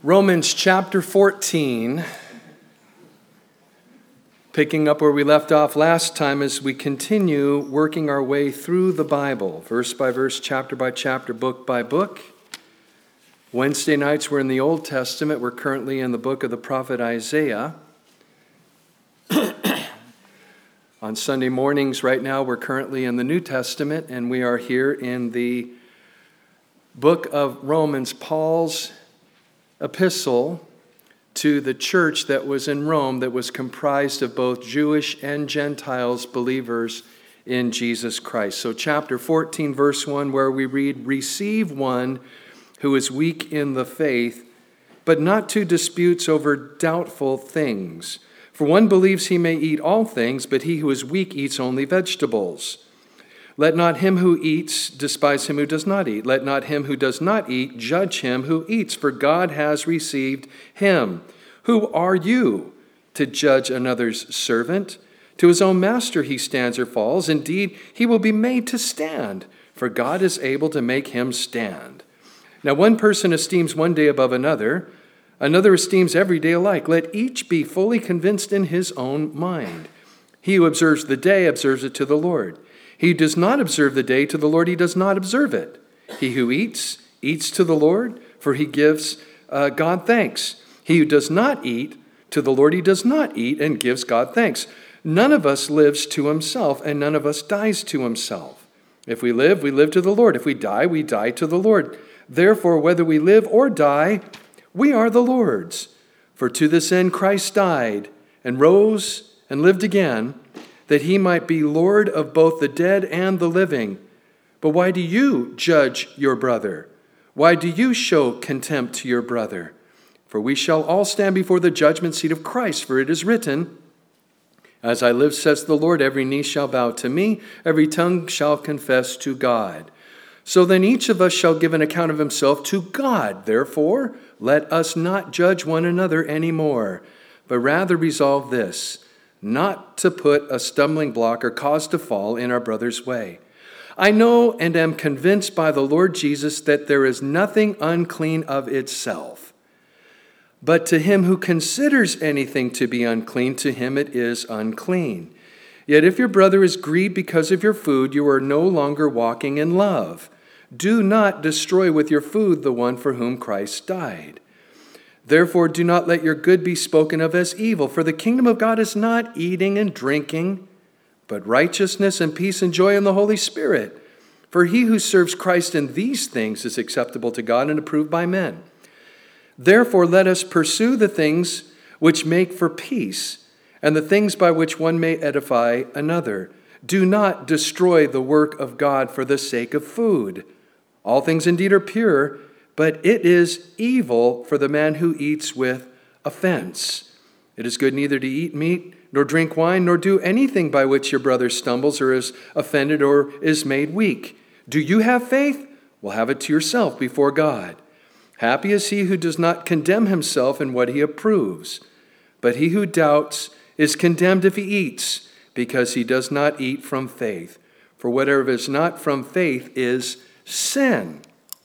Romans chapter 14, picking up where we left off last time as we continue working our way through the Bible, verse by verse, chapter by chapter, book by book. Wednesday nights we're in the Old Testament. We're currently in the book of the prophet Isaiah. On Sunday mornings right now we're currently in the New Testament, and we are here in the book of Romans, Paul's epistle to the church that was in Rome that was comprised of both Jewish and Gentiles believers in Jesus Christ. So chapter 14, verse 1, where we read, "Receive one who is weak in the faith, but not to disputes over doubtful things. For one believes he may eat all things, but he who is weak eats only vegetables. Let not him who eats despise him who does not eat. Let not him who does not eat judge him who eats, for God has received him. Who are you to judge another's servant? To his own master he stands or falls. Indeed, he will be made to stand, for God is able to make him stand. Now one person esteems one day above another, another esteems every day alike. Let each be fully convinced in his own mind. He who observes the day observes it to the Lord. He who does not observe the day to the Lord, he does not observe it. He who eats, eats to the Lord, for he gives God thanks. He who does not eat, to the Lord he does not eat, and gives God thanks. None of us lives to himself, and none of us dies to himself. If we live to the Lord. If we die to the Lord. Therefore, whether we live or die, we are the Lord's. For to this end Christ died, and rose, and lived again, that he might be Lord of both the dead and the living. But why do you judge your brother? Why do you show contempt to your brother? For we shall all stand before the judgment seat of Christ, for it is written, As I live, says the Lord, every knee shall bow to me, every tongue shall confess to God. So then each of us shall give an account of himself to God. Therefore, let us not judge one another anymore, but rather resolve this, not to put a stumbling block or cause to fall in our brother's way. I know and am convinced by the Lord Jesus that there is nothing unclean of itself. But to him who considers anything to be unclean, to him it is unclean. Yet if your brother is grieved because of your food, you are no longer walking in love. Do not destroy with your food the one for whom Christ died. Therefore, do not let your good be spoken of as evil, for the kingdom of God is not eating and drinking, but righteousness and peace and joy in the Holy Spirit. For he who serves Christ in these things is acceptable to God and approved by men. Therefore, let us pursue the things which make for peace, and the things by which one may edify another. Do not destroy the work of God for the sake of food. All things indeed are pure, but it is evil for the man who eats with offense. It is good neither to eat meat, nor drink wine, nor do anything by which your brother stumbles or is offended or is made weak. Do you have faith? Well, have it to yourself before God. Happy is he who does not condemn himself in what he approves. But he who doubts is condemned if he eats, because he does not eat from faith. For whatever is not from faith is sin.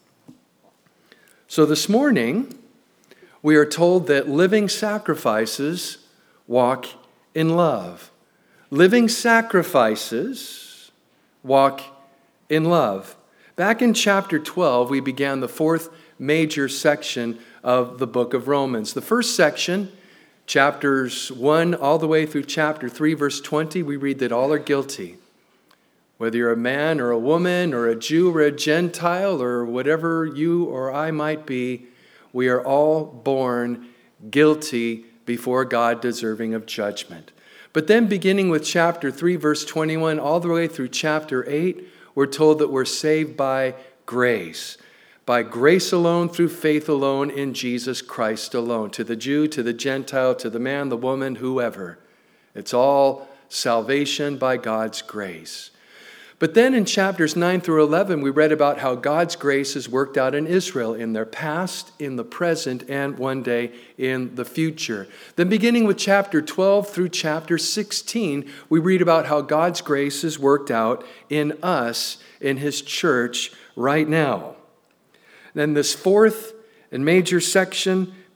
So this morning, we are told that living sacrifices walk in love. Living sacrifices walk in love. Back in chapter 12, we began the fourth major section of the book of Romans. The first section, chapters 1 all the way through chapter 3, verse 20, we read that all are guilty. Whether you're a man or a woman or a Jew or a Gentile or whatever you or I might be, we are all born guilty before God, deserving of judgment. But then beginning with chapter 3, verse 21, all the way through chapter 8, we're told that we're saved by grace. By grace alone, through faith alone, in Jesus Christ alone. To the Jew, to the Gentile, to the man, the woman, whoever. It's all salvation by God's grace. But then in chapters 9 through 11, we read about how God's grace is worked out in Israel in their past, in the present, and one day in the future. Then beginning with chapter 12 through chapter 16, we read about how God's grace is worked out in us, in his church right now. Then this fourth and major section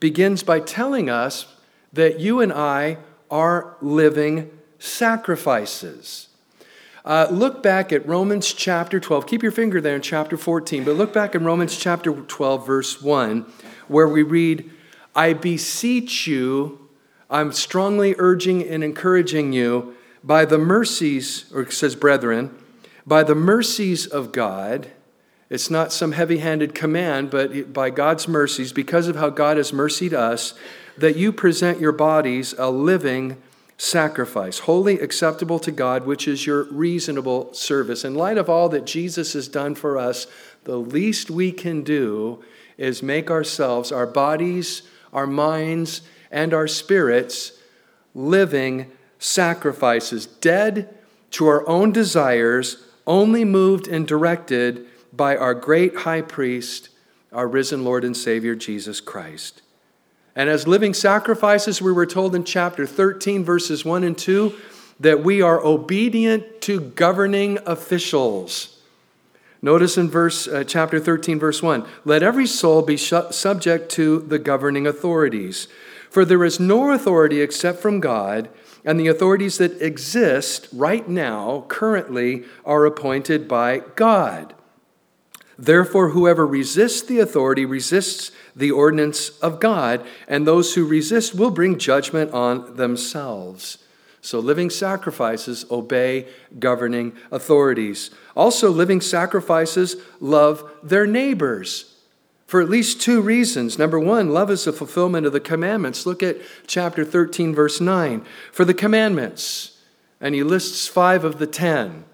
begins by telling us that you and I are living sacrifices. Look back at Romans chapter 12. Keep your finger there in chapter 14, but look back in Romans chapter 12, verse 1, where we read, I beseech you, I'm strongly urging and encouraging you, by the mercies, or it says brethren, by the mercies of God. It's not some heavy-handed command, but by God's mercies, because of how God has mercied us, that you present your bodies a living sacrifice, wholly acceptable to God, which is your reasonable service. In light of all that Jesus has done for us, the least we can do is make ourselves, our bodies, our minds, and our spirits living sacrifices, dead to our own desires, only moved and directed by our great high priest, our risen Lord and Savior, Jesus Christ. And as living sacrifices, we were told in chapter 13, verses 1 and 2, that we are obedient to governing officials. Notice in chapter 13, verse 1, let every soul be subject to the governing authorities. For there is no authority except from God, and the authorities that exist right now, currently, are appointed by God. Therefore, whoever resists the authority resists the ordinance of God, and those who resist will bring judgment on themselves. So living sacrifices obey governing authorities. Also, living sacrifices love their neighbors for at least two reasons. Number one, love is the fulfillment of the commandments. Look at chapter 13, verse 9. For the commandments, and he lists 5 of the 10.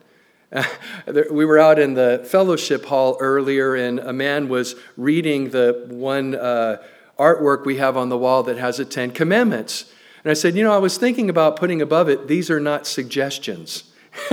We were out in the fellowship hall earlier, and a man was reading the one artwork we have on the wall that has the 10 commandments. And I said, I was thinking about putting above it, these are not suggestions.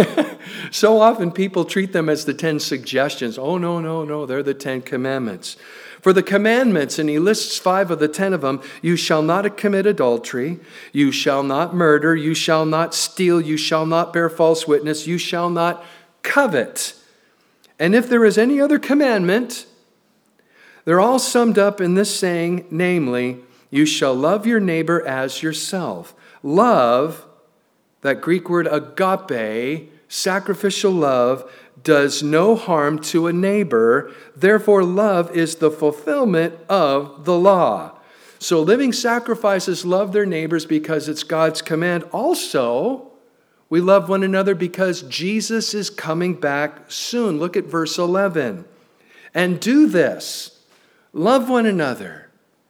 So often people treat them as the 10 suggestions. Oh, no, they're the 10 commandments. For the commandments, and he lists 5 of the 10 of them, you shall not commit adultery, you shall not murder, you shall not steal, you shall not bear false witness, you shall not covet. And if there is any other commandment, they're all summed up in this saying, namely, you shall love your neighbor as yourself. Love, that Greek word agape, sacrificial love, does no harm to a neighbor. Therefore, love is the fulfillment of the law. So living sacrifices love their neighbors because it's God's command. Also, we love one another because Jesus is coming back soon. Look at verse 11. And do this, love one another,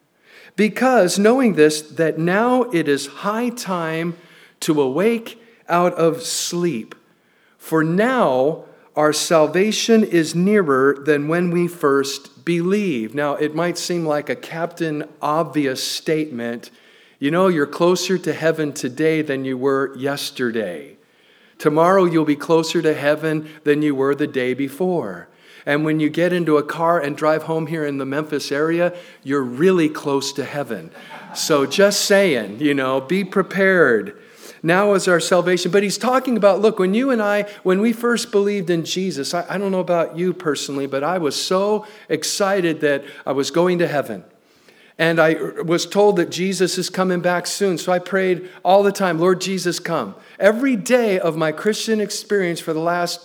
because knowing this, that now it is high time to awake out of sleep. For now our salvation is nearer than when we first believed. Now, it might seem like a Captain Obvious statement. You're closer to heaven today than you were yesterday. Tomorrow you'll be closer to heaven than you were the day before. And when you get into a car and drive home here in the Memphis area, you're really close to heaven. So just saying, be prepared. Now is our salvation. But he's talking about, look, when we first believed in Jesus, I don't know about you personally, but I was so excited that I was going to heaven. And I was told that Jesus is coming back soon. So I prayed all the time, Lord Jesus, come. Every day of my Christian experience for the last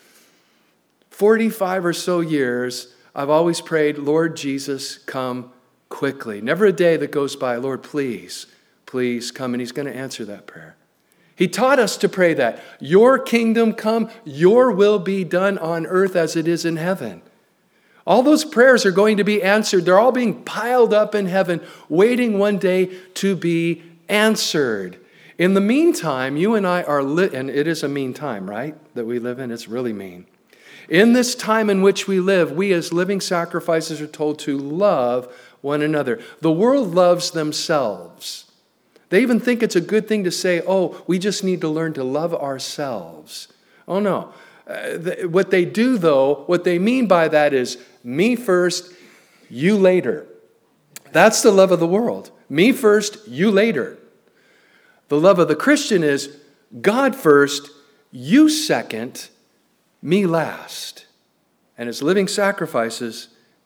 45 or so years, I've always prayed, Lord Jesus, come quickly. Never a day that goes by, Lord, please come. And he's going to answer that prayer. He taught us to pray that. Your kingdom come, your will be done on earth as it is in heaven. All those prayers are going to be answered. They're all being piled up in heaven, waiting one day to be answered. In the meantime, you and I are and it is a mean time, right, that we live in. It's really mean. In this time in which we live, we as living sacrifices are told to love one another. The world loves themselves. They even think it's a good thing to say, we just need to learn to love ourselves. Oh, no. What they do, though, what they mean by that is me first, you later. That's the love of the world. Me first, you later. The love of the Christian is God first, you second, me last. And as living sacrifices,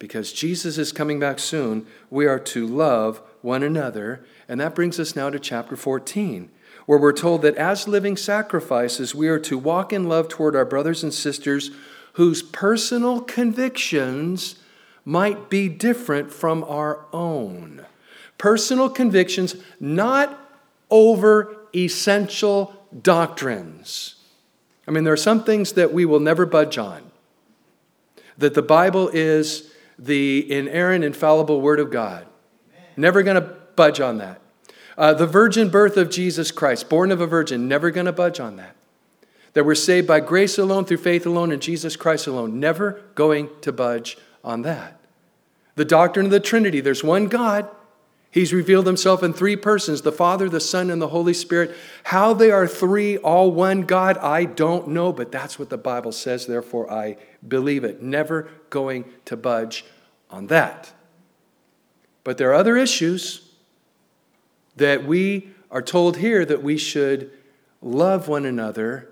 because Jesus is coming back soon, we are to love one another. And that brings us now to chapter 14, where we're told that as living sacrifices, we are to walk in love toward our brothers and sisters whose personal convictions might be different from our own. Personal convictions, not over essential doctrines. I mean, there are some things that we will never budge on, that the Bible is the inerrant, infallible Word of God. Never going to budge on that. The virgin birth of Jesus Christ, born of a virgin, never going to budge on that. That we're saved by grace alone, through faith alone, in Jesus Christ alone. Never going to budge on that. The doctrine of the Trinity, there's one God. He's revealed himself in three persons, the Father, the Son, and the Holy Spirit. How they are three, all one God, I don't know, but that's what the Bible says, therefore I believe it. Never going to budge on that. But there are other issues that we are told here that we should love one another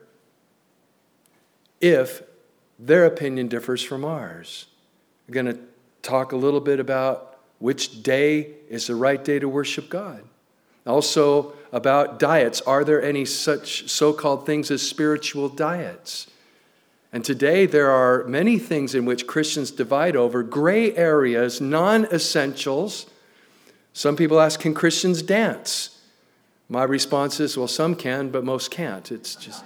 if their opinion differs from ours. We're going to talk a little bit about which day is the right day to worship God. Also about diets. Are there any such so-called things as spiritual diets? And today there are many things in which Christians divide over, gray areas, non-essentials. Some people ask, can Christians dance? My response is, well, some can, but most can't. It's just,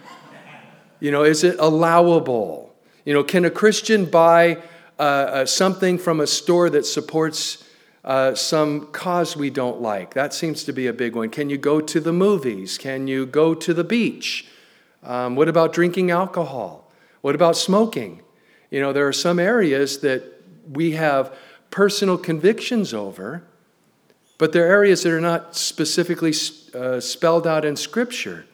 is it allowable? Can a Christian buy something from a store that supports some cause we don't like? That seems to be a big one. Can you go to the movies? Can you go to the beach? What about drinking alcohol? What about smoking? There are some areas that we have personal convictions over, but there are areas that are not specifically spelled out in Scripture.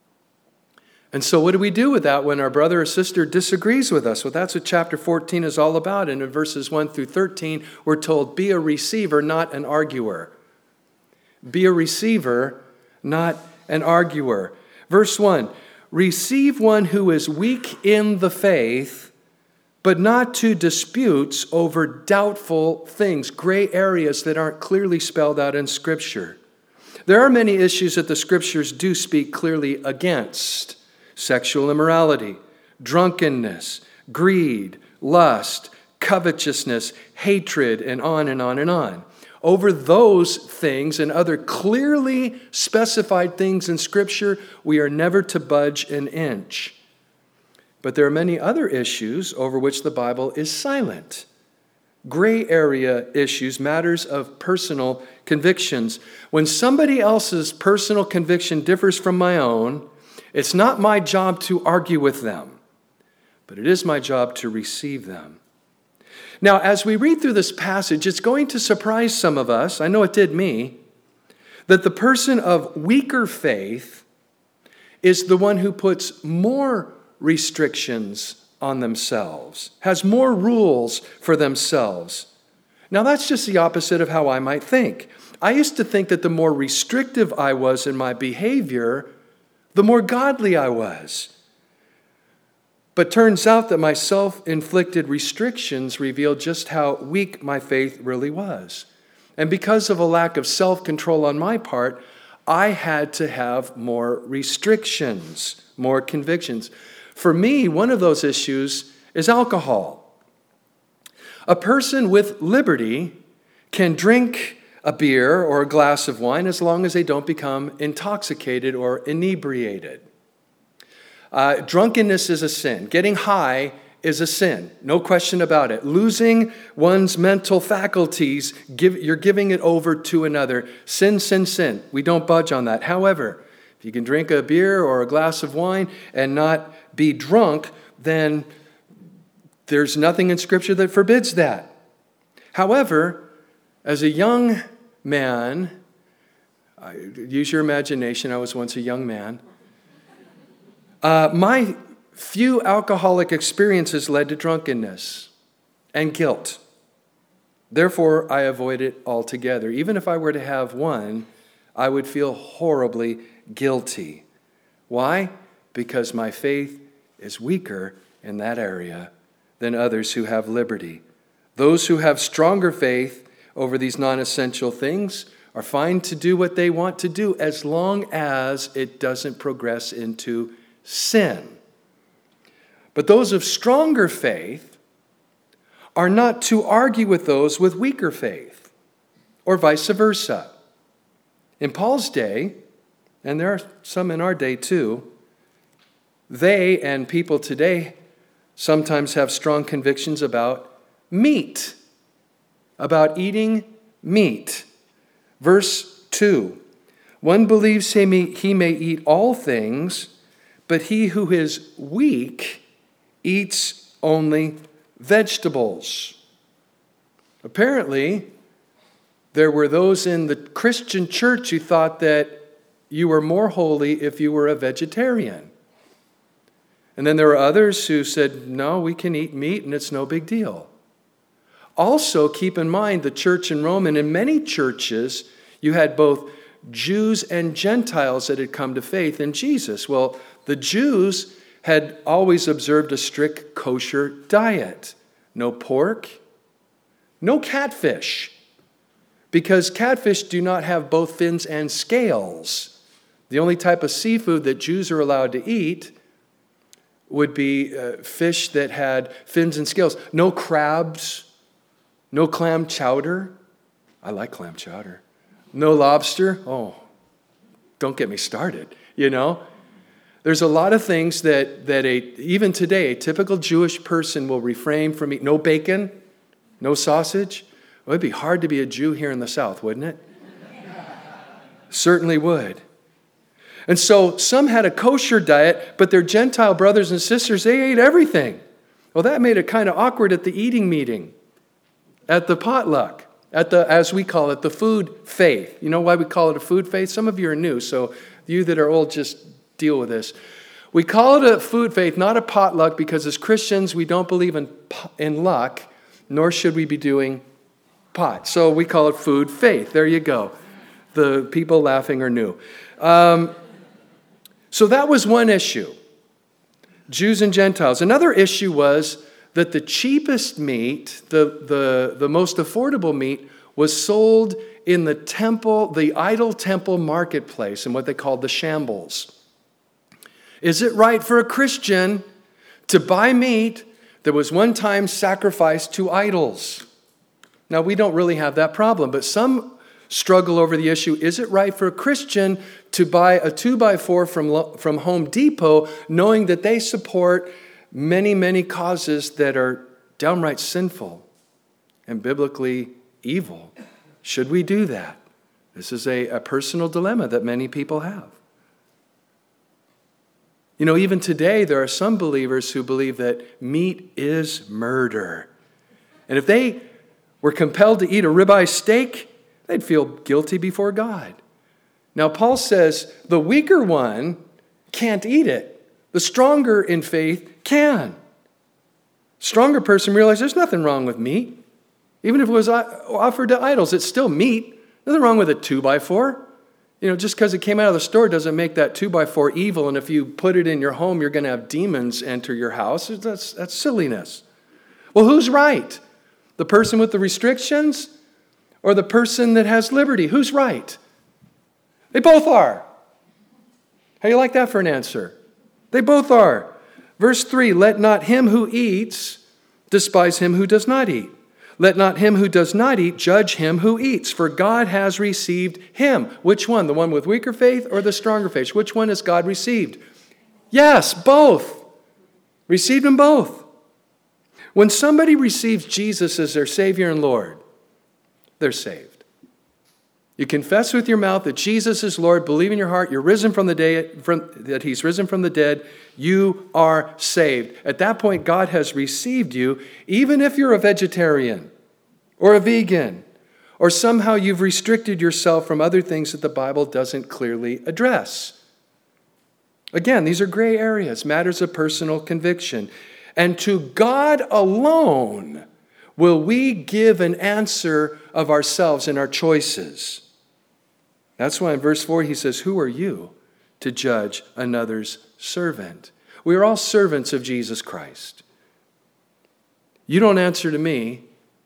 And so what do we do with that when our brother or sister disagrees with us? Well, that's what chapter 14 is all about. And in verses 1 through 13, we're told, be a receiver, not an arguer. Be a receiver, not an arguer. Verse 1, receive one who is weak in the faith, but not to disputes over doubtful things, gray areas that aren't clearly spelled out in Scripture. There are many issues that the Scriptures do speak clearly against. Sexual immorality, drunkenness, greed, lust, covetousness, hatred, and on and on and on. Over those things and other clearly specified things in Scripture, we are never to budge an inch. But there are many other issues over which the Bible is silent. Gray area issues, matters of personal convictions. When somebody else's personal conviction differs from my own, it's not my job to argue with them, but it is my job to receive them. Now, as we read through this passage, it's going to surprise some of us, I know it did me, that the person of weaker faith is the one who puts more restrictions on themselves, has more rules for themselves. Now, that's just the opposite of how I might think. I used to think that the more restrictive I was in my behavior, the more godly I was. But turns out that my self-inflicted restrictions reveal just how weak my faith really was. And because of a lack of self-control on my part, I had to have more restrictions, more convictions. For me, one of those issues is alcohol. A person with liberty can drink a beer or a glass of wine as long as they don't become intoxicated or inebriated. Drunkenness is a sin. Getting high is a sin. No question about it. Losing one's mental faculties, you're giving it over to another. Sin, sin, sin. We don't budge on that. However, if you can drink a beer or a glass of wine and not be drunk, then there's nothing in Scripture that forbids that. However, as a young man, use your imagination, I was once a young man, my few alcoholic experiences led to drunkenness and guilt. Therefore, I avoid it altogether. Even if I were to have one, I would feel horribly guilty. Why? Because my faith is weaker in that area than others who have liberty. Those who have stronger faith over these non-essential things are fine to do what they want to do as long as it doesn't progress into sin. But those of stronger faith are not to argue with those with weaker faith, or vice versa. In Paul's day, and there are some in our day too, they and people today sometimes have strong convictions about meat, about eating meat. Verse 2, one believes he may eat all things, but he who is weak eats only vegetables. Apparently, there were those in the Christian church who thought that you were more holy if you were a vegetarian. And then there were others who said, no, we can eat meat and it's no big deal. Also, keep in mind the church in Rome, and in many churches, you had both Jews and Gentiles that had come to faith in Jesus. Well, the Jews had always observed a strict kosher diet. No pork, no catfish, because catfish do not have both fins and scales. The only type of seafood that Jews are allowed to eat would be fish that had fins and scales. No crabs, no clam chowder. I like clam chowder. No lobster. Oh, don't get me started, There's a lot of things that even today, a typical Jewish person will refrain from eating. No bacon, no sausage. Well, it'd be hard to be a Jew here in the South, wouldn't it? Certainly would. And so some had a kosher diet, but their Gentile brothers and sisters, they ate everything. Well, that made it kind of awkward at the eating meeting, at the potluck, as we call it, the food faith. You know why we call it a food faith? Some of you are new, so you that are old, just deal with this. We call it a food faith, not a potluck, because as Christians, we don't believe in luck, nor should we be doing pot. So we call it food faith. There you go. The people laughing are new. So that was one issue, Jews and Gentiles. Another issue was that the cheapest meat, the most affordable meat, was sold in the temple, the idol temple marketplace, in what they called the shambles. Is it right for a Christian to buy meat that was one time sacrificed to idols? Now, we don't really have that problem, but some struggle over the issue, is it right for a Christian to buy a 2x4 from Home Depot knowing that they support many, many causes that are downright sinful and biblically evil? Should we do that? This is a personal dilemma that many people have. Even today, there are some believers who believe that meat is murder. And if they were compelled to eat a ribeye steak, they'd feel guilty before God. Now, Paul says the weaker one can't eat it. The stronger in faith can. Stronger person realizes there's nothing wrong with meat. Even if it was offered to idols, it's still meat. Nothing wrong with a 2x4. Just because it came out of the store doesn't make that 2x4 evil, and if you put it in your home, you're going to have demons enter your house. That's silliness. Well, who's right? The person with the restrictions or the person that has liberty? Who's right? They both are. How do you like that for an answer? They both are. Verse 3, let not him who eats despise him who does not eat. Let not him who does not eat judge him who eats, for God has received him. Which one? The one with weaker faith or the stronger faith? Which one has God received? Yes, both. Received them both. When somebody receives Jesus as their Savior and Lord, they're saved. You confess with your mouth that Jesus is Lord, believe in your heart you're risen from the dead, that he's risen from the dead, you are saved. At that point, God has received you, even if you're a vegetarian or a vegan, or somehow you've restricted yourself from other things that the Bible doesn't clearly address. Again, these are gray areas, matters of personal conviction. And to God alone will we give an answer of ourselves and our choices. That's why in verse 4 he says, who are you to judge another's servant? We are all servants of Jesus Christ. You don't answer to me.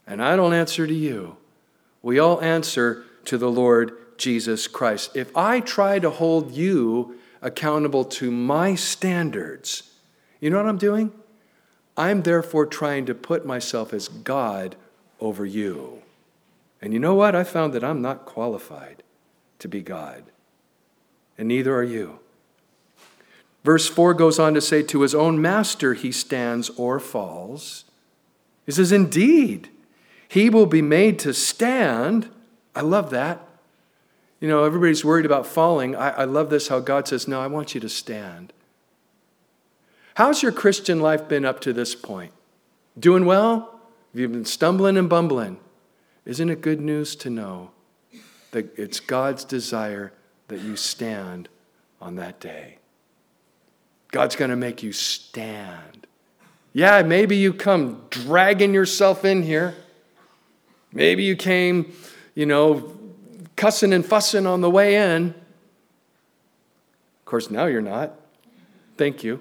And I don't answer to you. We all answer to the Lord Jesus Christ. If I try to hold you accountable to my standards, you know what I'm doing? I'm therefore trying to put myself as God over you. And you know what? I found that I'm not qualified to be God. And neither are you. Verse 4 goes on to say, to his own master he stands or falls. He says, indeed, he will be made to stand. I love that. You know, everybody's worried about falling. I love this, how God says, no, I want you to stand. How's your Christian life been up to this point? Doing well? Have you been stumbling and bumbling? Isn't it good news to know that it's God's desire that you stand on that day? God's going to make you stand. Yeah, maybe you come dragging yourself in here. Maybe you came, cussing and fussing on the way in. Of course, now you're not. Thank you.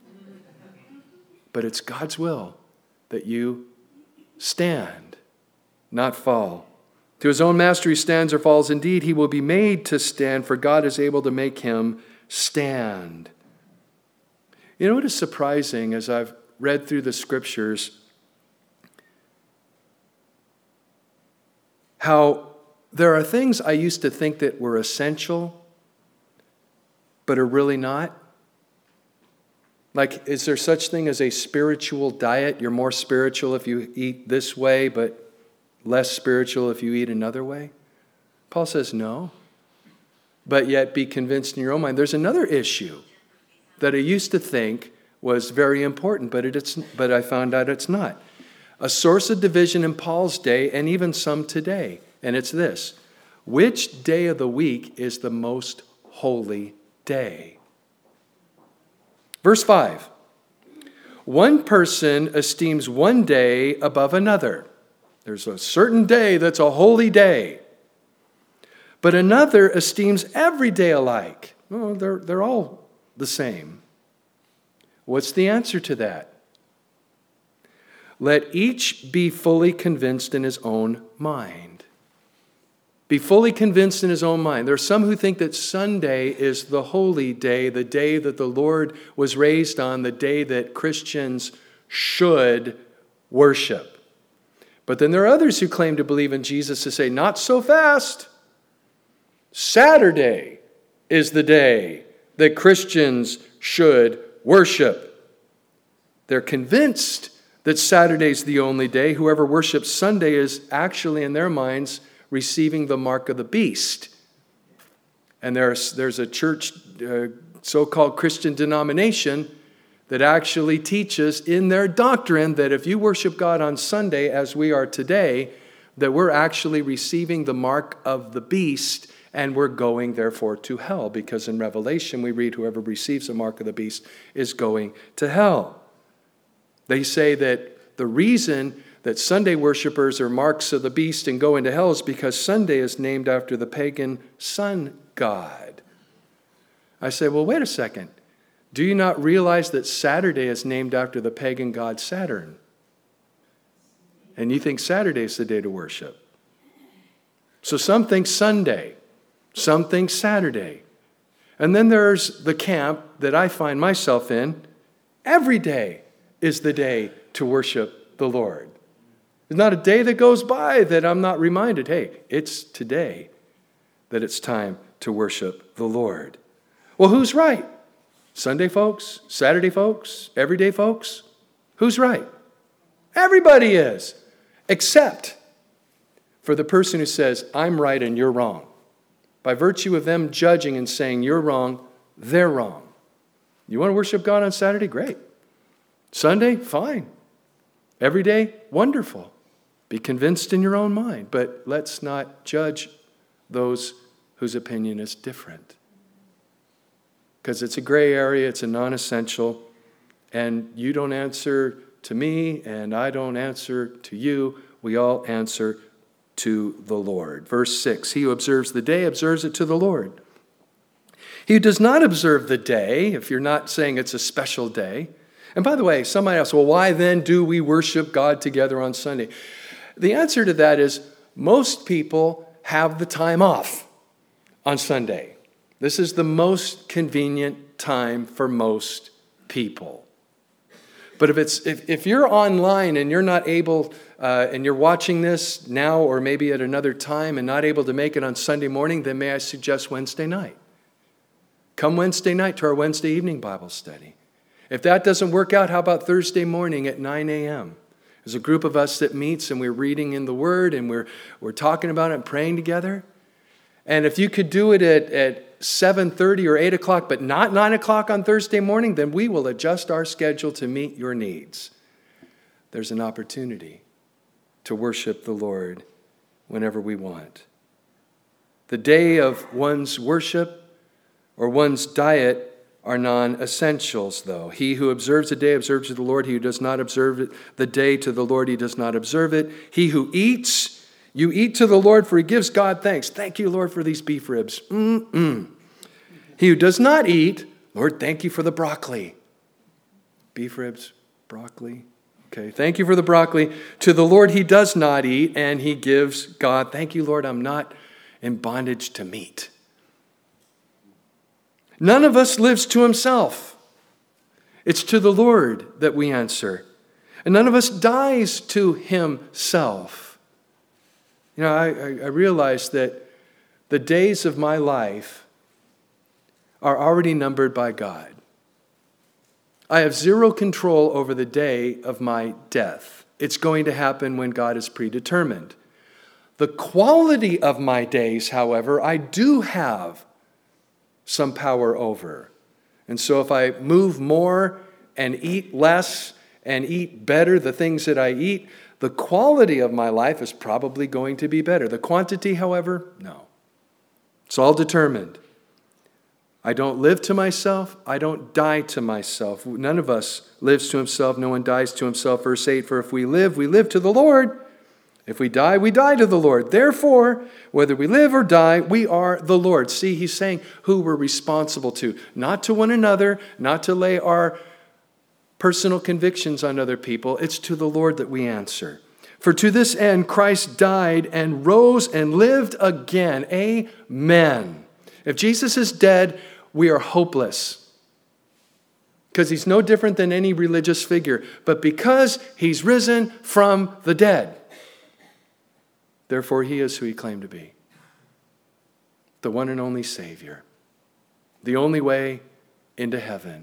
But it's God's will that you stand, not fall. To his own master he stands or falls. Indeed, he will be made to stand, for God is able to make him stand. You know what is surprising as I've read through the scriptures? How there are things I used to think that were essential, but are really not. Like, is there such thing as a spiritual diet? You're more spiritual if you eat this way, but less spiritual if you eat another way? Paul says no. But yet be convinced in your own mind. There's another issue that I used to think was very important, but I found out it's not. A source of division in Paul's day, and even some today. And it's this: which day of the week is the most holy day? Verse 5. One person esteems one day above another. There's a certain day that's a holy day. But another esteems every day alike. Well, they're all the same. What's the answer to that? Let each be fully convinced in his own mind. Be fully convinced in his own mind. There are some who think that Sunday is the holy day, the day that the Lord was raised on, the day that Christians should worship. But then there are others who claim to believe in Jesus to say, not so fast. Saturday is the day that Christians should worship. They're convinced that Saturday's the only day. Whoever worships Sunday is actually, in their minds, receiving the mark of the beast. And there's a church, so-called Christian denomination, that actually teaches in their doctrine that if you worship God on Sunday, as we are today, that we're actually receiving the mark of the beast, and we're going, therefore, to hell. Because in Revelation, we read, whoever receives the mark of the beast is going to hell. They say that the reason that Sunday worshipers are marks of the beast and go into hell is because Sunday is named after the pagan sun god. I say, well, wait a second. Do you not realize that Saturday is named after the pagan god Saturn? And you think Saturday is the day to worship. So some think Sunday, some think Saturday. And then there's the camp that I find myself in. Every day is the day to worship the Lord. There's not a day that goes by that I'm not reminded, hey, it's today that it's time to worship the Lord. Well, who's right? Sunday folks? Saturday folks? Everyday folks? Who's right? Everybody is, except for the person who says, I'm right and you're wrong. By virtue of them judging and saying you're wrong, they're wrong. You want to worship God on Saturday? Great. Sunday? Fine. Every day? Wonderful. Be convinced in your own mind, but let's not judge those whose opinion is different. Because it's a gray area, it's a non-essential, and you don't answer to me, and I don't answer to you. We all answer to the Lord. Verse 6, he who observes the day observes it to the Lord. He who does not observe the day, if you're not saying it's a special day, and by the way, somebody asks, well, why then do we worship God together on Sunday? The answer to that is most people have the time off on Sunday. This is the most convenient time for most people. But if you're online and you're not able, and you're watching this now or maybe at another time and not able to make it on Sunday morning, then may I suggest Wednesday night. Come Wednesday night to our Wednesday evening Bible study. If that doesn't work out, how about Thursday morning at 9 a.m.? There's a group of us that meets and we're reading in the Word and we're talking about it and praying together. And if you could do it at 7:30 or 8 o'clock, but not 9 o'clock on Thursday morning, then we will adjust our schedule to meet your needs. There's an opportunity to worship the Lord whenever we want. The day of one's worship or one's diet are non-essentials, though. He who observes the day observes to the Lord. He who does not observe the day to the Lord, he does not observe it. He who eats, you eat to the Lord, for he gives God thanks. Thank you, Lord, for these beef ribs. He who does not eat, Lord, thank you for the broccoli. Beef ribs, broccoli. Okay, thank you for the broccoli. To the Lord he does not eat, and he gives God, thank you, Lord, I'm not in bondage to meat. None of us lives to himself. It's to the Lord that we answer. And none of us dies to himself. You know, I realize that the days of my life are already numbered by God. I have zero control over the day of my death. It's going to happen when God is predetermined. The quality of my days, however, I do have some power over. And so if I move more and eat less and eat better the things that I eat, the quality of my life is probably going to be better. The quantity, however, no. It's all determined. I don't live to myself. I don't die to myself. None of us lives to himself. No one dies to himself. Verse 8, for if we live to the Lord. If we die to the Lord. Therefore, whether we live or die, we are the Lord. See, he's saying who we're responsible to. Not to one another, not to lay our personal convictions on other people. It's to the Lord that we answer. For to this end Christ died and rose and lived again. Amen. If Jesus is dead, we are hopeless. Because he's no different than any religious figure. But because he's risen from the dead, therefore, he is who he claimed to be. The one and only Savior. The only way into heaven.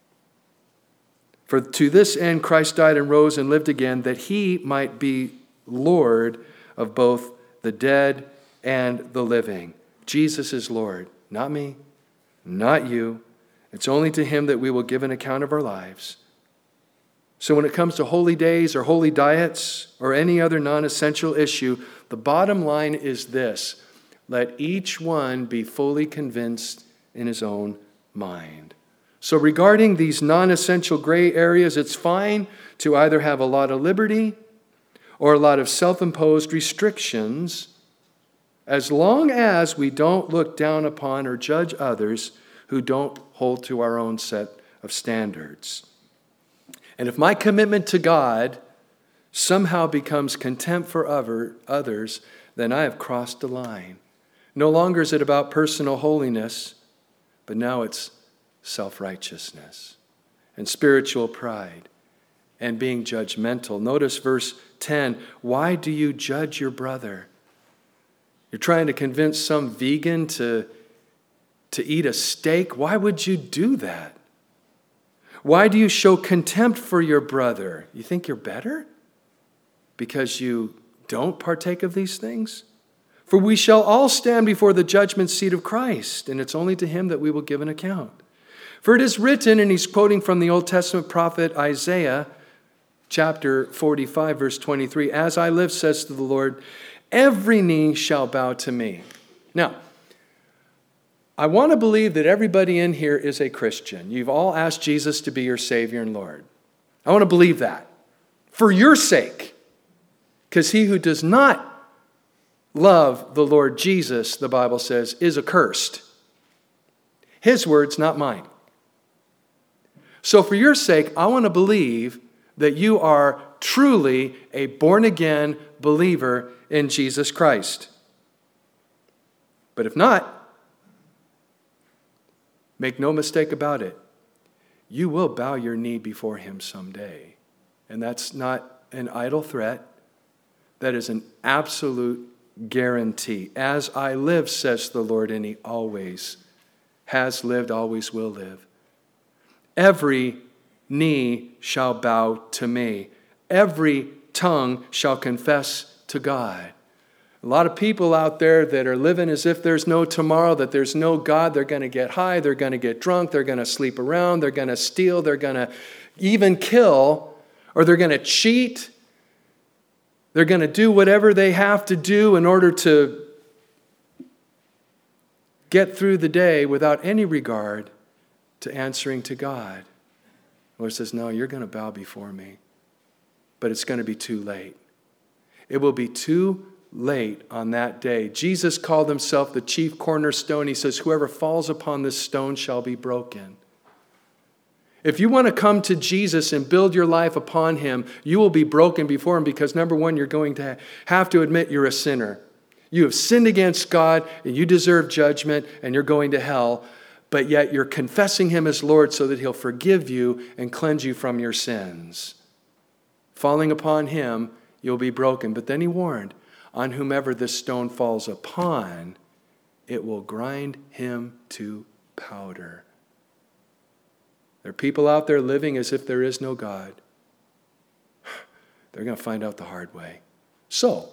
For to this end Christ died and rose and lived again, that he might be Lord of both the dead and the living. Jesus is Lord. Not me, not you. It's only to him that we will give an account of our lives. So when it comes to holy days or holy diets or any other non-essential issue, the bottom line is this: let each one be fully convinced in his own mind. So regarding these non-essential gray areas, it's fine to either have a lot of liberty or a lot of self-imposed restrictions, as long as we don't look down upon or judge others who don't hold to our own set of standards. And if my commitment to God somehow becomes contempt for others, then I have crossed the line. No longer is it about personal holiness, but now it's self-righteousness and spiritual pride and being judgmental. Notice verse 10. Why do you judge your brother? You're trying to convince some vegan to eat a steak. Why would you do that? Why do you show contempt for your brother? You think you're better because you don't partake of these things? For we shall all stand before the judgment seat of Christ, and it's only to him that we will give an account. For it is written, and he's quoting from the Old Testament prophet Isaiah, chapter 45, verse 23, as I live, says to the Lord, every knee shall bow to me. Now, I want to believe that everybody in here is a Christian. You've all asked Jesus to be your Savior and Lord. I want to believe that for your sake. Because he who does not love the Lord Jesus, the Bible says, is accursed. His words, not mine. So for your sake, I want to believe that you are truly a born-again believer in Jesus Christ. But if not, make no mistake about it, you will bow your knee before him someday. And that's not an idle threat. That is an absolute guarantee. As I live, says the Lord, and he always has lived, always will live. Every knee shall bow to me. Every tongue shall confess to God. A lot of people out there that are living as if there's no tomorrow, that there's no God. They're going to get high, they're going to get drunk, they're going to sleep around, they're going to steal, they're going to even kill, or they're going to cheat. They're going to do whatever they have to do in order to get through the day without any regard to answering to God. The Lord says, no, you're going to bow before me, but it's going to be too late. It will be too late on that day. Jesus called himself the chief cornerstone. He says, whoever falls upon this stone shall be broken. If you want to come to Jesus and build your life upon him, you will be broken before him because, number one, you're going to have to admit you're a sinner. You have sinned against God and you deserve judgment and you're going to hell, but yet you're confessing him as Lord so that he'll forgive you and cleanse you from your sins. Falling upon him, you'll be broken. But then he warned, on whomever this stone falls upon, it will grind him to powder. There are people out there living as if there is no God. They're going to find out the hard way. So,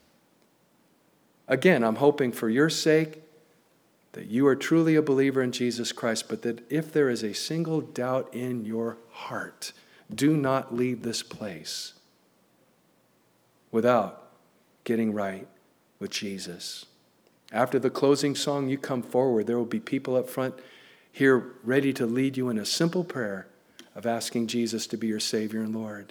again, I'm hoping for your sake that you are truly a believer in Jesus Christ, but that if there is a single doubt in your heart, do not leave this place without getting right with Jesus. After the closing song, you come forward. There will be people up front here ready to lead you in a simple prayer of asking Jesus to be your Savior and Lord.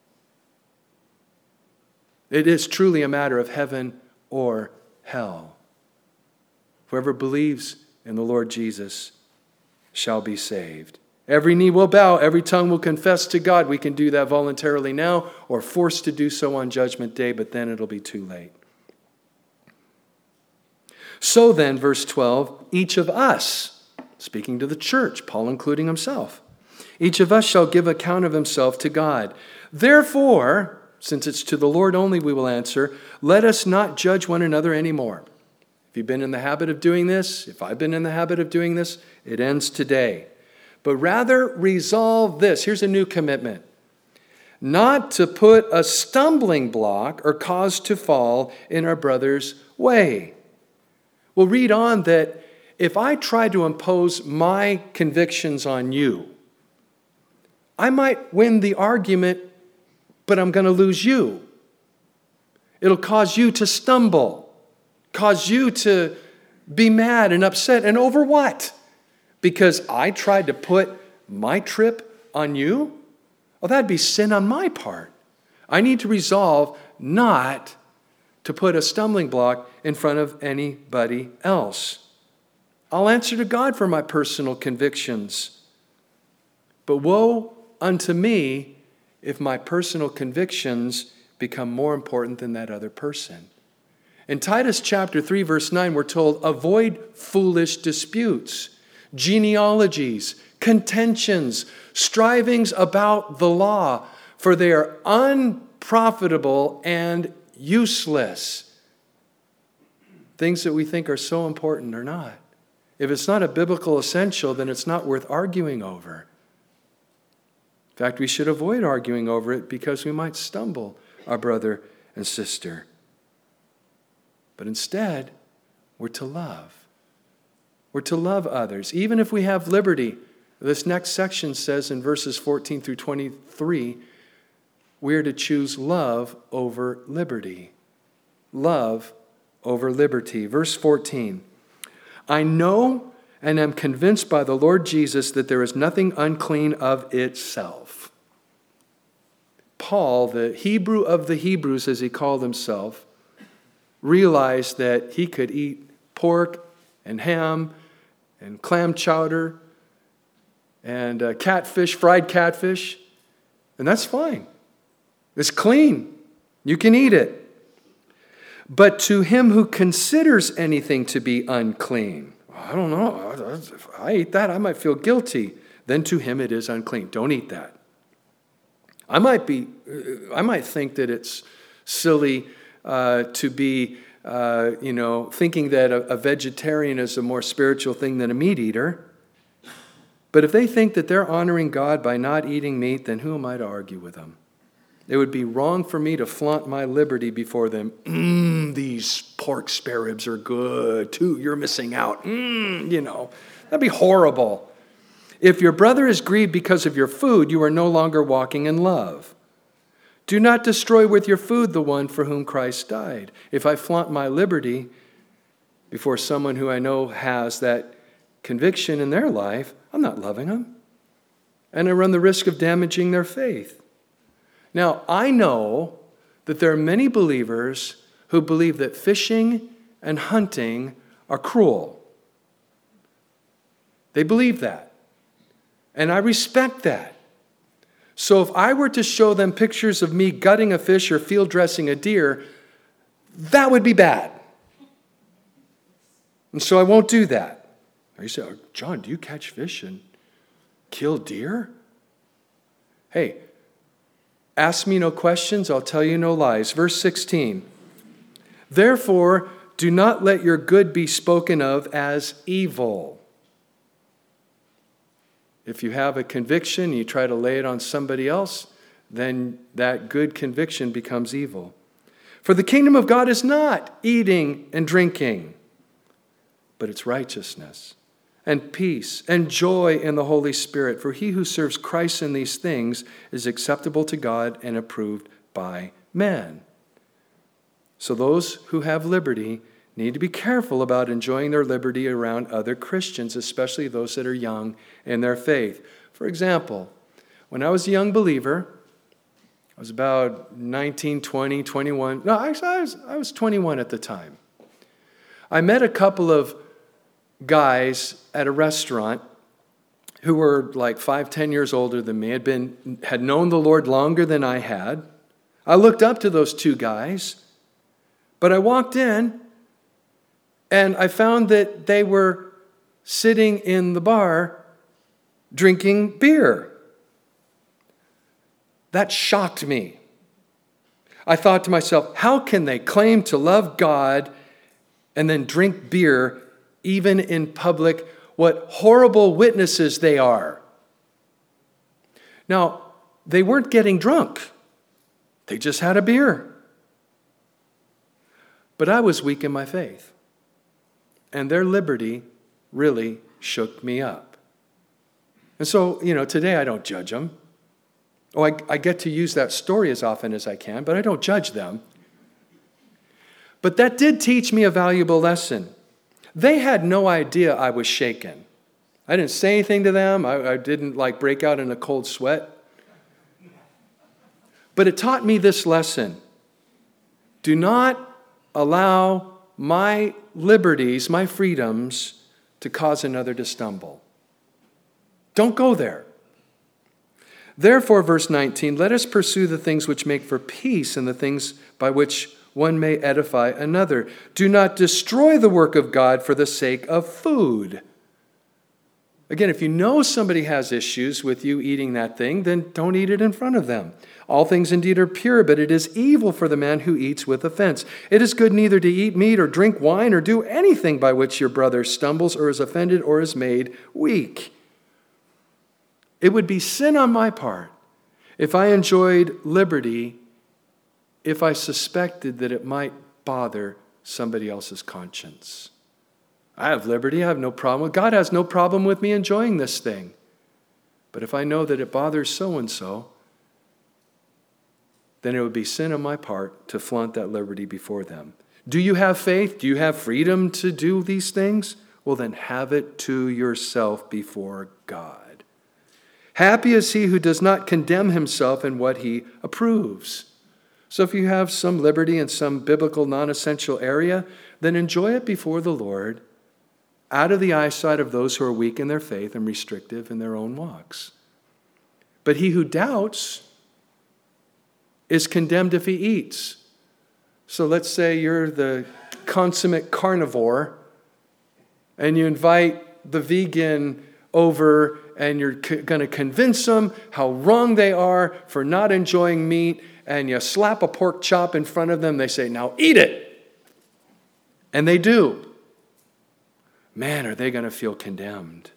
It is truly a matter of heaven or hell. Whoever believes in the Lord Jesus shall be saved. Every knee will bow, every tongue will confess to God. We can do that voluntarily now or forced to do so on Judgment Day, but then it'll be too late. So then, verse 12, each of us, speaking to the church, Paul including himself, each of us shall give account of himself to God. Therefore, since it's to the Lord only we will answer, let us not judge one another anymore. If you've been in the habit of doing this, if I've been in the habit of doing this, it ends today. But rather resolve this. Here's a new commitment. Not to put a stumbling block or cause to fall in our brother's way. We'll read on that if I try to impose my convictions on you, I might win the argument, but I'm going to lose you. It'll cause you to stumble, cause you to be mad and upset. And over what? Because I tried to put my trip on you? Well, that'd be sin on my part. I need to resolve not to put a stumbling block in front of anybody else. I'll answer to God for my personal convictions. But woe unto me if my personal convictions become more important than that other person. In Titus chapter 3, verse 9, we're told, avoid foolish disputes, genealogies, contentions, strivings about the law, for they are unprofitable and useless. Things that we think are so important are not. If it's not a biblical essential, then it's not worth arguing over. In fact, we should avoid arguing over it because we might stumble our brother and sister. But instead, we're to love. We're to love others, even if we have liberty. This next section says in verses 14 through 23, we're to choose love over liberty. Love over liberty. Verse 14, I know and am convinced by the Lord Jesus that there is nothing unclean of itself. Paul, the Hebrew of the Hebrews, as he called himself, realized that he could eat pork and ham and clam chowder and catfish, fried catfish, and that's fine. It's clean. You can eat it. But to him who considers anything to be unclean, I don't know, if I eat that, I might feel guilty. Then to him it is unclean. Don't eat that. I might think that it's silly to be, thinking that a vegetarian is a more spiritual thing than a meat eater. But if they think that they're honoring God by not eating meat, then who am I to argue with them? It would be wrong for me to flaunt my liberty before them. These pork spare ribs are good too. You're missing out. That'd be horrible. If your brother is grieved because of your food, you are no longer walking in love. Do not destroy with your food the one for whom Christ died. If I flaunt my liberty before someone who I know has that conviction in their life, I'm not loving them. And I run the risk of damaging their faith. Now, I know that there are many believers who believe that fishing and hunting are cruel. They believe that. And I respect that. So if I were to show them pictures of me gutting a fish or field dressing a deer, that would be bad. And so I won't do that. Or you say, oh, John, do you catch fish and kill deer? Hey, ask me no questions, I'll tell you no lies. Verse 16. Therefore, do not let your good be spoken of as evil. If you have a conviction, you try to lay it on somebody else, then that good conviction becomes evil. For the kingdom of God is not eating and drinking, but it's righteousness and peace and joy in the Holy Spirit. For he who serves Christ in these things is acceptable to God and approved by men. So those who have liberty need to be careful about enjoying their liberty around other Christians, especially those that are young in their faith. For example, when I was a young believer, I was about 19, 20, 21. No, actually, I was 21 at the time. I met a couple of guys at a restaurant who were like 5, 10 years older than me, had known the Lord longer than I had. I looked up to those two guys, but I walked in and I found that they were sitting in the bar drinking beer. That shocked me. I thought to myself, how can they claim to love God and then drink beer even in public? What horrible witnesses they are. Now, they weren't getting drunk. They just had a beer. But I was weak in my faith. And their liberty really shook me up. And so, today I don't judge them. I get to use that story as often as I can, but I don't judge them. But that did teach me a valuable lesson. They had no idea I was shaken. I didn't say anything to them. I didn't break out in a cold sweat. But it taught me this lesson. Do not allow my liberties, my freedoms, to cause another to stumble. Don't go there. Therefore, verse 19, let us pursue the things which make for peace and the things by which one may edify another. Do not destroy the work of God for the sake of food. Again, if you know somebody has issues with you eating that thing, then don't eat it in front of them. All things indeed are pure, but it is evil for the man who eats with offense. It is good neither to eat meat or drink wine or do anything by which your brother stumbles or is offended or is made weak. It would be sin on my part if I enjoyed liberty if I suspected that it might bother somebody else's conscience. I have liberty, I have no problem. God has no problem with me enjoying this thing. But if I know that it bothers so-and-so, then it would be sin on my part to flaunt that liberty before them. Do you have faith? Do you have freedom to do these things? Well, then have it to yourself before God. Happy is he who does not condemn himself in what he approves. So if you have some liberty in some biblical non-essential area, then enjoy it before the Lord, out of the eyesight of those who are weak in their faith and restrictive in their own walks. But he who doubts is condemned if he eats, So let's say you're the consummate carnivore and you invite the vegan over and you're going to convince them how wrong they are for not enjoying meat, and you slap a pork chop in front of them. They say, now eat it. And they do. Man, are they going to feel condemned.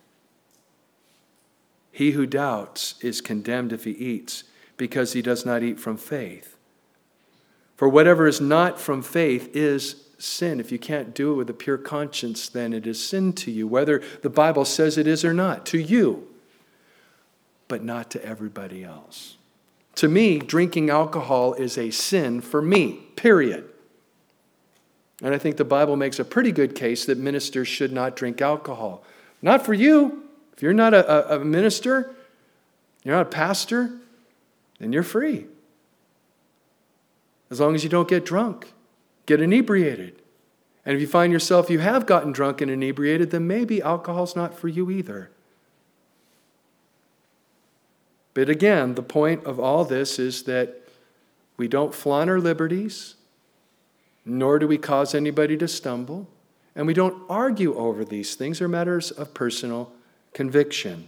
He who doubts is condemned if he eats, because he does not eat from faith. For whatever is not from faith is sin. If you can't do it with a pure conscience, then it is sin to you, whether the Bible says it is or not, to you, but not to everybody else. To me, drinking alcohol is a sin for me, period. And I think the Bible makes a pretty good case that ministers should not drink alcohol. Not for you. If you're not a minister, you're not a pastor, then you're free. As long as you don't get drunk, get inebriated. And if you find yourself you have gotten drunk and inebriated, then maybe alcohol's not for you either. But again, the point of all this is that we don't flaunt our liberties, nor do we cause anybody to stumble, and we don't argue over these things. They're matters of personal conviction.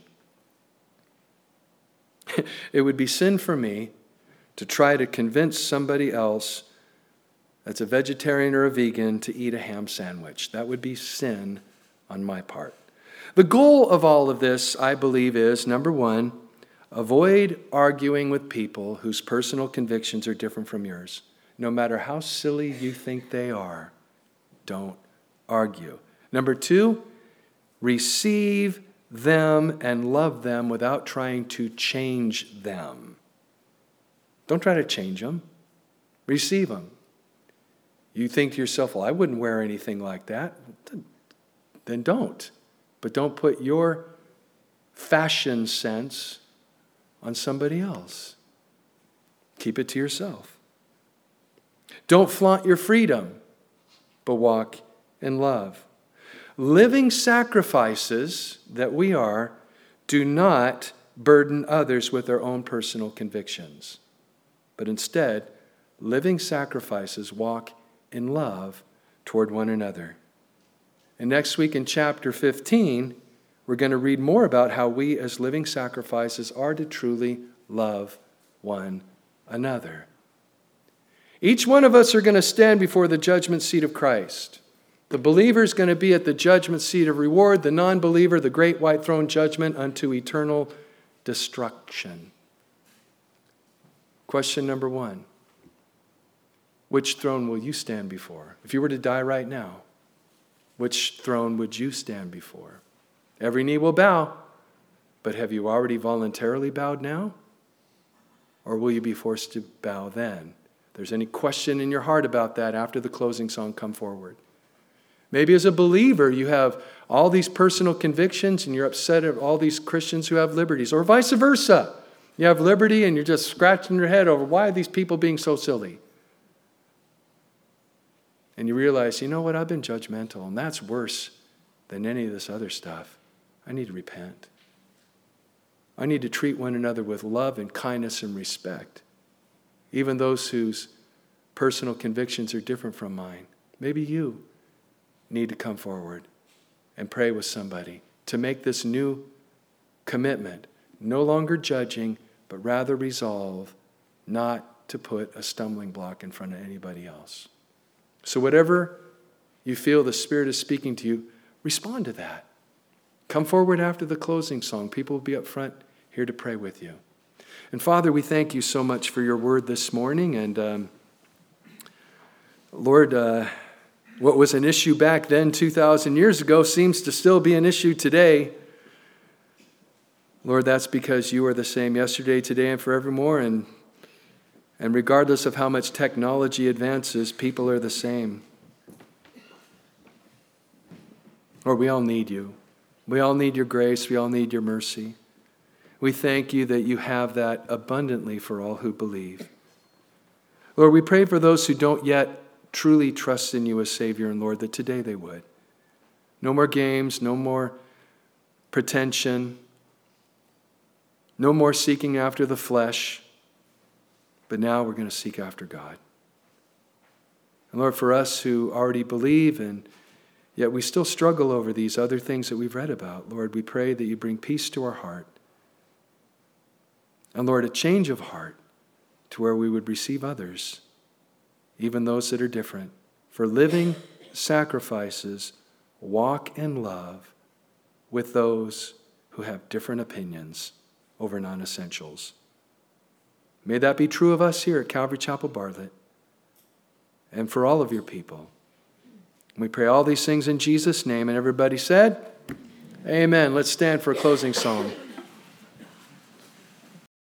It would be sin for me to try to convince somebody else that's a vegetarian or a vegan to eat a ham sandwich. That would be sin on my part. The goal of all of this, I believe, is, number one, avoid arguing with people whose personal convictions are different from yours. No matter how silly you think they are, don't argue. Number two, receive them and love them without trying to change them. Don't try to change them. Receive them. You think to yourself, well, I wouldn't wear anything like that. Then don't. But don't put your fashion sense on somebody else. Keep it to yourself. Don't flaunt your freedom, but walk in love. Living sacrifices that we are do not burden others with their own personal convictions, but instead, living sacrifices walk in love toward one another. And next week in chapter 15, we're going to read more about how we as living sacrifices are to truly love one another. Each one of us are going to stand before the judgment seat of Christ. The believer is going to be at the judgment seat of reward. The non-believer, the great white throne judgment unto eternal destruction. Question number one. Which throne will you stand before? If you were to die right now, which throne would you stand before? Every knee will bow, but have you already voluntarily bowed now? Or will you be forced to bow then? If there's any question in your heart about that after the closing song, come forward. Maybe as a believer, you have all these personal convictions and you're upset at all these Christians who have liberties, or vice versa. You have liberty and you're just scratching your head over why are these people being so silly? And you realize, you know what, I've been judgmental, and that's worse than any of this other stuff. I need to repent. I need to treat one another with love and kindness and respect, even those whose personal convictions are different from mine. Maybe you need to come forward and pray with somebody to make this new commitment, no longer judging, but rather resolve not to put a stumbling block in front of anybody else. So whatever you feel the Spirit is speaking to you, respond to that. Come forward after the closing song. People will be up front here to pray with you. And Father, we thank you so much for your word this morning. And Lord, what was an issue back then 2,000 years ago seems to still be an issue today. Lord, that's because you are the same yesterday, today, and forevermore. And regardless of how much technology advances, people are the same. Lord, we all need you. We all need your grace. We all need your mercy. We thank you that you have that abundantly for all who believe. Lord, we pray for those who don't yet truly trust in you as Savior and Lord, that today they would. No more games, no more pretension, no more seeking after the flesh, but now we're going to seek after God. And Lord, for us who already believe and yet we still struggle over these other things that we've read about, Lord, we pray that you bring peace to our heart. And Lord, a change of heart to where we would receive others, even those that are different, for living sacrifices, walk in love with those who have different opinions over non-essentials. May that be true of us here at Calvary Chapel Bartlett and for all of your people. We pray all these things in Jesus' name. And everybody said, amen. Let's stand for a closing song.